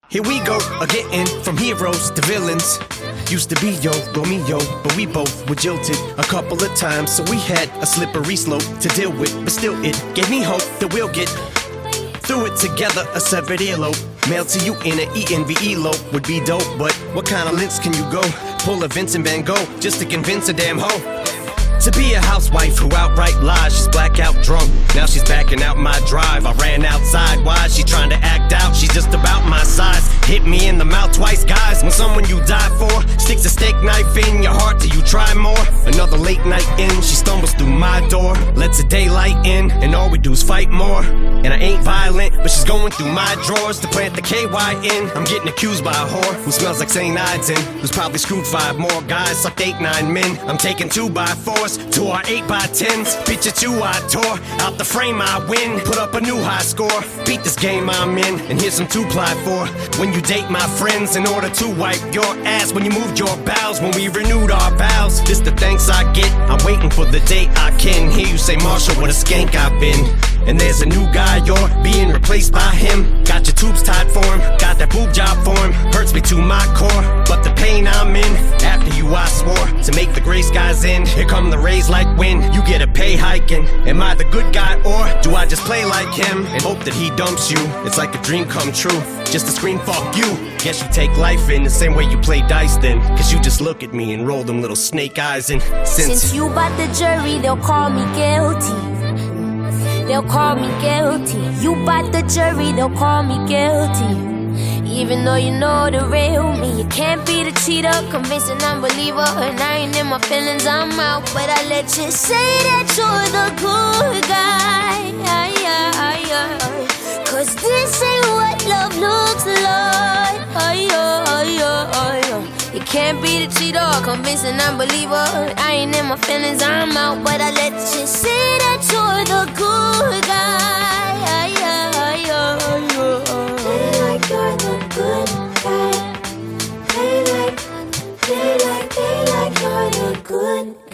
Here we go, getting from heroes to villains. Used to be yo, Romeo, but we both were jilted a couple of times, so we had a slippery slope to deal with. But still, it gave me hope that we'll get through it together. A severed earlobe mailed to you in an ENVE lope would be dope, but what kind of lengths can you go? Pull a Vincent Van Gogh just to convince a damn hoe to be a housewife who outright lies. She's blackout drunk, now she's backing out my drive. I ran outside, why? She trying to act out, she's just about my size. Hit me in the mouth twice, guys. When someone you die for sticks a steak knife in your heart, do you try more? Another late night in, she stumbles through my door, lets the daylight in, and all we do is fight more. And I ain't violent, but she's going through my drawers to plant the KY in. I'm getting accused by a whore who smells like St. Ides and who's probably screwed 5 more guys, sucked 8, 9 men. I'm taking 2x4s to our 8x10s. Picture 2 I tore out the frame, I win. Put up a new high score, beat this game I'm in, and here's some 2-ply for when you date my friends in order to wipe your ass. When you moved your bowels, when we renewed our vows. This the thanks I get, I'm waiting for the day I can hear you say, Marshall, what a skank I've been. And there's a new guy, you're being replaced by him. Got your tubes tied for him, got that boob job for him. Hurts me to my core, but the pain I'm in. After you I swore to make the gray skies end. Here come the rays like wind, you get a pay hike. And am I the good guy or do I just play like him and hope that he dumps you? It's like a dream come true, just to scream fuck you. Guess you take life in the same way you play dice then, cause you just look at me and roll them little snake eyes. And since you bought the jury, they'll call me guilty. They'll call me guilty. You bought the jury, they'll call me guilty. Even though you know the real me, you can't be the cheater, convinced an unbeliever. And I ain't in my feelings, I'm out. But I let you say that you're the good guy. Cause this ain't what love looks like. You can't be the cheater, convinced an unbeliever. I ain't in my feelings, I'm out. But I let you say that you're the good guy. Play like you're the good guy. Play like you're the good